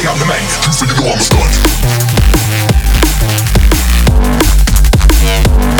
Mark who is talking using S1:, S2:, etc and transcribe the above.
S1: I'm the main. True, so you know I'm a stunt.